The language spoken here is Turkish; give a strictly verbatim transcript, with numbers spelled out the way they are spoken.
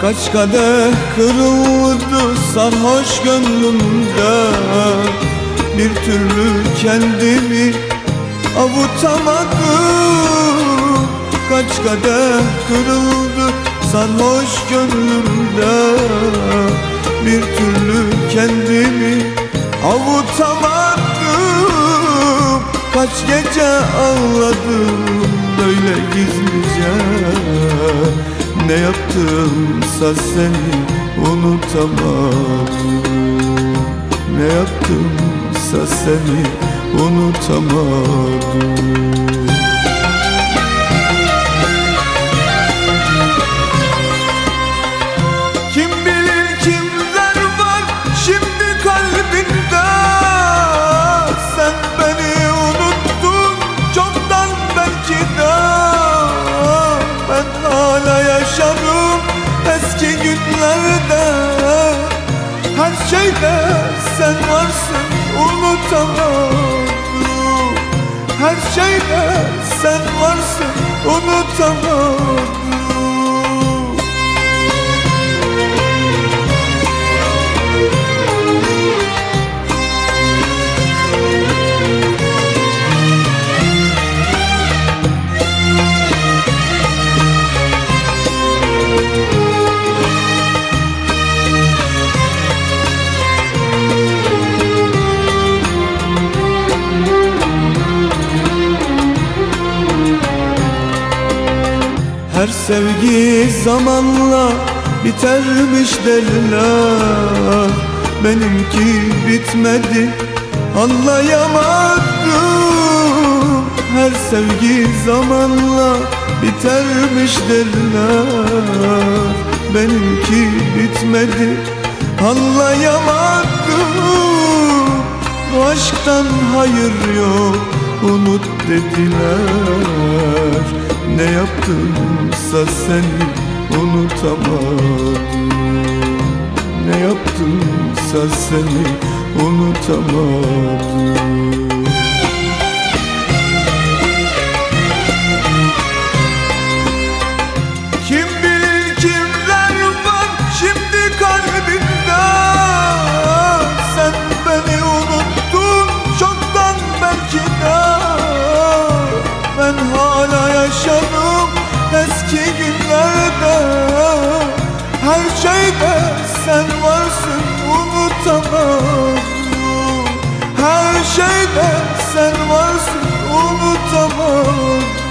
Kaç kadeh kırıldı sarhoş gönlümde, bir türlü kendimi avutamadım. Kaç kadeh kırıldı sarhoş gönlümde, bir türlü kendimi avutamadım. Kaç gece ağladım böyle gizlice, ne yaptımsa seni unutamadım. Ne yaptımsa seni unutamadım. Kim bilir kimler var şimdi kalbinde, sen beni unuttun çoktan belki de. Ben hala yaşarım eski günlerde, her şeyde sen varsın unutamadım. Her şeyde sen varsın unutamadım. Her sevgi zamanla bitermiş derler, benimki bitmedi anlayamadım. Her sevgi zamanla bitermiş derler, benimki bitmedi anlayamadım. Bu aşktan hayır yok unut dediler, ne yaptımsa seni unutamadım. Ne yaptımsa seni unutamadım. Kim bilir kimler var şimdi kalbinde, sen beni unuttun çoktan belki de. Ben hala yaşarım eski günlerde, her şeyde sen varsın unutamadım. Her şeyde sen varsın unutamadım.